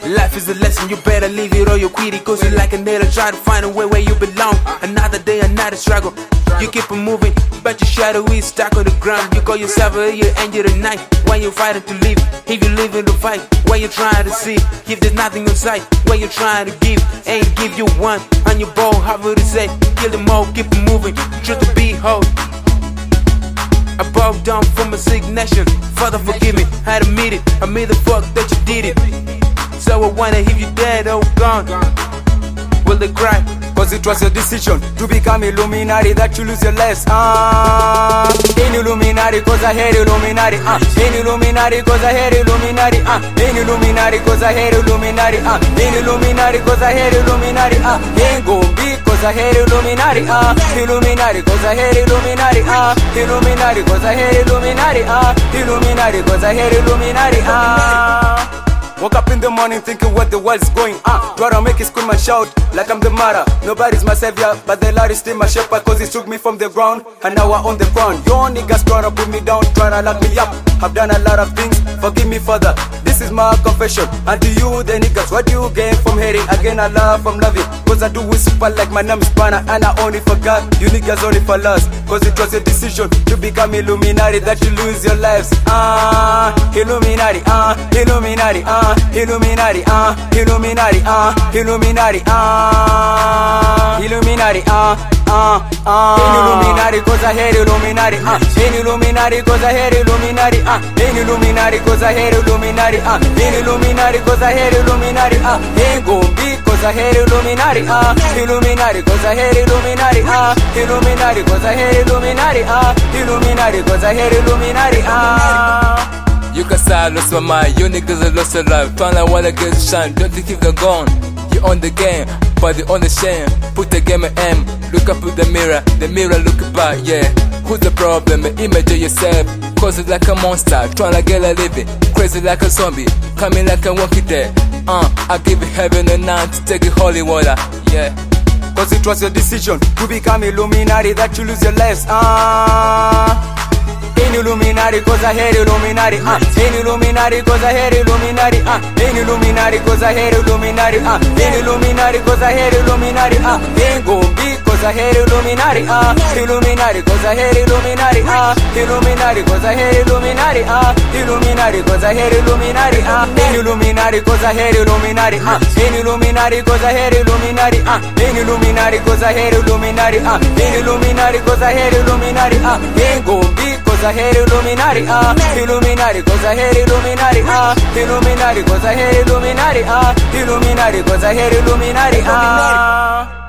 Life is a lesson, you better leave it or you quit it. Cause you like a nail, try to find a way where you belong. Another day, another struggle. You keep on moving, but your shadow is stuck on the ground. You call yourself a year and you're a night. When you're fighting to live, if you live in the fight, when you're trying to see, if there's nothing inside, when you're trying to give, ain't give you one. On your ball, how would it say? Kill them all, keep on moving, truth to be whole. I bowed down for my signation. Father forgive me, I admit it. I made the fuck that you did it. So I wonder if you dead or gone. Will they cry? Cause it was your decision to become Illuminati that you lose your lives. In Illuminati cause I hate Illuminati. In Illuminati cause I hate Illuminati. In Illuminati cause I hate Illuminati. In Illuminati cause I hate Illuminati. In Gombe cause I hate Illuminati. Illuminati cause I hate Illuminati. Illuminati cause I hate Illuminati. Illuminati cause I hate Illuminati. Woke up in the morning thinking what the world's going. Try to make it scream and shout like I'm the martyr. Nobody's my savior, but the Lord is still my shepherd. Cause he took me from the ground, and now I'm on the ground. Your niggas try to put me down, try to lock me up. I've done a lot of things, forgive me Father. This is my confession. And to you the niggas, what do you gain from hating? Again I love from loving. Cause I do whisper like my name is Banner. And I only forgot, you niggas only for lust. Cause it was your decision to become Illuminati that you lose your lives. Illuminati, Illuminati, Illuminati, Illuminati, Illuminati, Illuminati, in Illuminati cause I hate Illuminati. In Illuminati cause I hate Illuminati. In Illuminati cause I hate Illuminati. In Illuminati cause I hate Illuminati. In Gombe cause I hate Illuminati. Illuminati cause I hate Illuminati. Illuminati cause I hate Illuminati. Illuminati cause I hate Illuminati. You can say I lost my mind, you niggas are lost your life. Tryna wanna get shine, don't you keep the gun. You on the game, but you on the shame. Put the game at M, look up at the mirror look back, yeah. Who's the problem? Image of yourself. Cause it like a monster, tryna get a living. Crazy like a zombie, coming like a walking dead. I give you heaven and earth to take it holy water, yeah. Cause it was your decision to become Illuminati that you lose your lives. In Illuminati cause I hate Illuminati. In Illuminati cause I hate Illuminati. In Illuminati cause I hate Illuminati. In Illuminati cause I hate Illuminati. In Gombe cause I hate Illuminati. Illuminati cause I hate Illuminati. Illuminati cause I hate Illuminati. Illuminati cause I hate Illuminati. In Illuminati cause I hate Illuminati. In Illuminati cause I hate Illuminati. In Illuminati cause I hate Illuminati. In Illuminati cause I hate Illuminati. In Gombe cause I hate Illuminati. Illuminati cause I hate Illuminati. Illuminati cause I hate Illuminati. Illuminati cause I hate Illuminati.